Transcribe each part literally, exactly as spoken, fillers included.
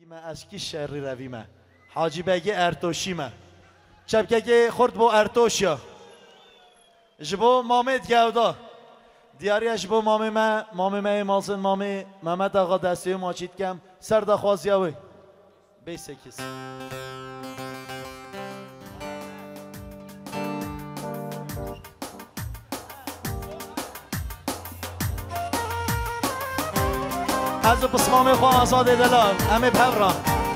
ما اشکی شری رویمه حاجی بگی ارتوشیمه چبکه خورد بو ارتوشیا جبو مامد گودا دیاری جبو مامی ما مامی ما مالسن مامی محمد آقا دستی ماچید کم سر دا خوازیاوی بیسکیس از بسمام خواه آزاد دلال امی پورا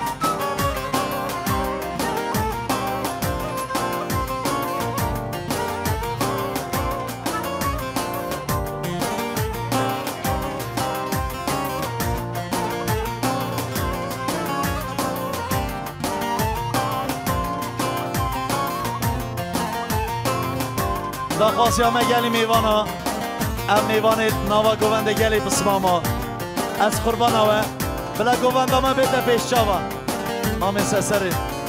دا خواست یا مگلی میوانا ام میوان ناوا گوونده گلی بسماما از قربان آوه بلا گوونده ما بیده پیش چاوا ما مثل سری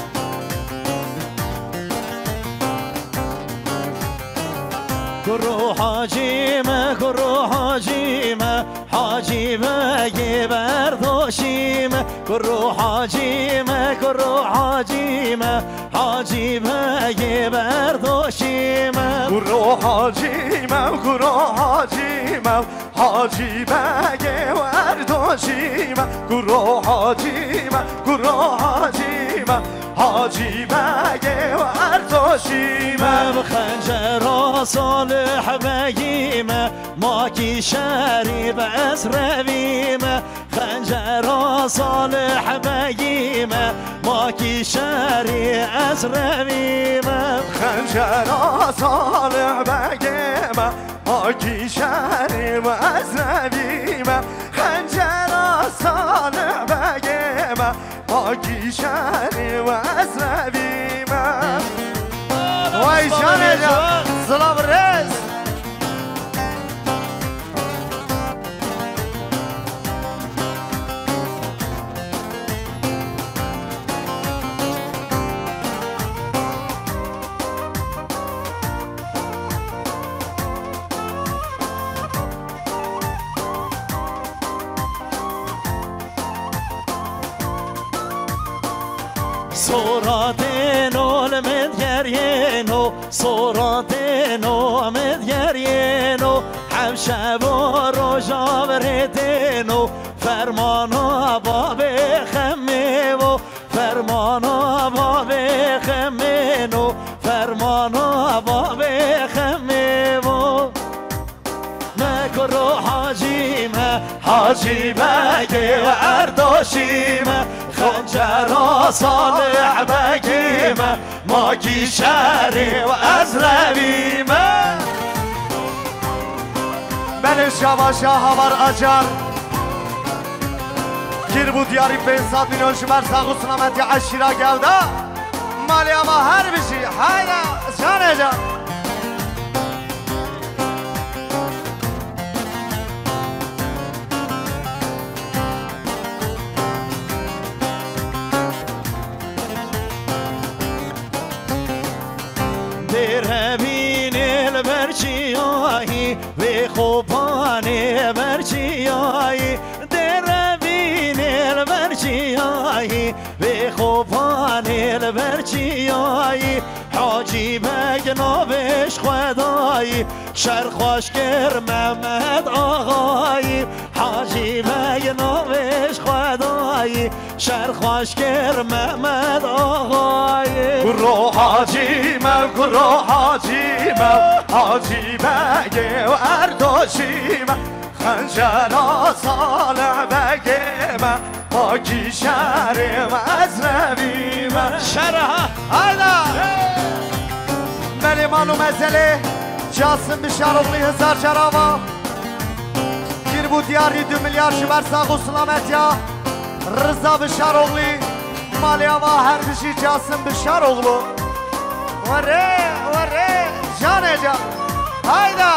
کرو حاجیمه کرو حاجیمه حاجیمه گی برداشیمه کرو حاجیمه کرو حاجیمه حاجیمه گی برداشیمه کرو حاجیمه کرو حاجیمه حاجیمه گی برداشیمه کرو حاجیمه کرو حاجیمه حاجی بگه ورداشیمه خنجر صالح بگیمه ما کی شریب از رویمه خنجر صالح بگیمه ما کی شری از رویمه خنجر صالح بگیمه ما کی شریب از رویمه خنجر صالح بگیمه پاکی شهری و از رویمه وای جانه جان سلام رز سوراتینو لمدگرینو سوراتینو مدگرینو همشب و روژا بریتینو فرمانا باب خمیو فرمانا باب خمینو فرمانا باب خمیو مکرو حاجیمه حاجی بگی ورداشیمه خنجر صالح بگیمه ما کی شهری و از رویمه من شواشا هوار اجر گیر بود یاری پنساد میلیون شمار ساقو سلامتی عشیرا گوده مالی اما هر بشی هایده جانه جان دربین البرچیایی و خوبان برچیایی دربین البرچیایی و خوبان البرچیایی حاجی بگنابش خدایی شرخوشگر محمد آقایی حاجی بگنابش خدایی شرخوشگر محمد آقایی کرو حاجیمه کرو حاجیمه حاجی بگه ورداشیمه خنجر صالح بگیمه پاکی شهرم از رویمه شرها هایدا ملیمان و مزله جاسم بشاروغلی هزار جراوا گیر بود یاری دو میلیارد شبر ساق و سلامت یا رضا بشاروغلی مالی اما هر بشی جاسم بشاروغلو وره وره جانه جان هایدا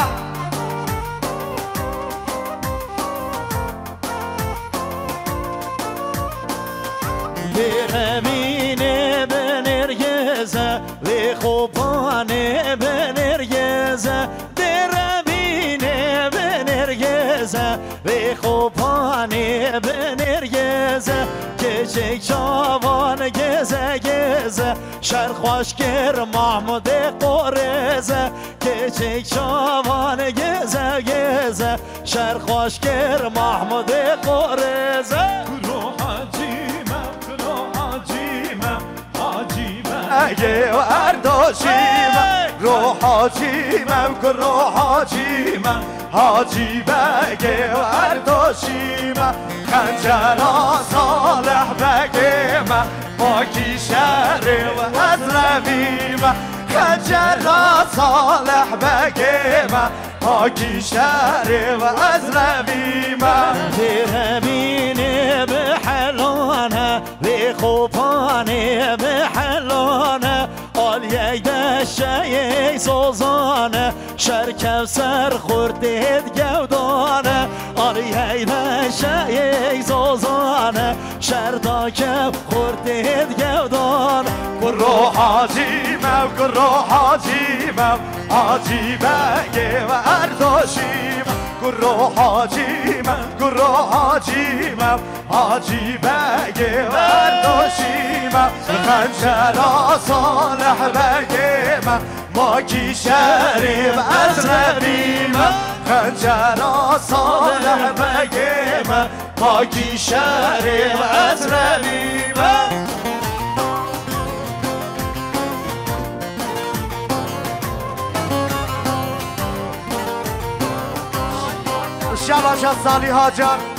برمینه بنرگزه و خوبانه بنرگزه درمینه بنرگزه و خوبانه بنرگزه که کچک جوان گزه گزه شهر خوشگر محمود قرزه کچک جوان گزه گزه شهر خوشگر محمود قرزه کرو حاجیمم کرو حاجیمم حاجیمم اگه ورداشیمم رو حاجیمم کرو حاجیمم حاجی بگه ورداشیمم خنجرا صالح بگه من پاکی شهر و حضرمیم خنجرا صالح بگه من پاکی شهر و حضرمیم ترمینه به حلانه به خوبانه به حلانه آل یک دشه یک سوزانه شرکم سر خوردید گودانه آل یک دشه یک سوزانه شرداکم خوردید گودانه کرو حاجیمم کرو حاجیمم حاجی بگه و ارداشیم کرو حاجیمم کرو حاجیمم حاجی بگه و ارداشیمم خنجرا صالح بگه من ماکی شریف از ربیم خنجرا صالح بگه من ماکی شریف از ربیم شباش از سالی ها جان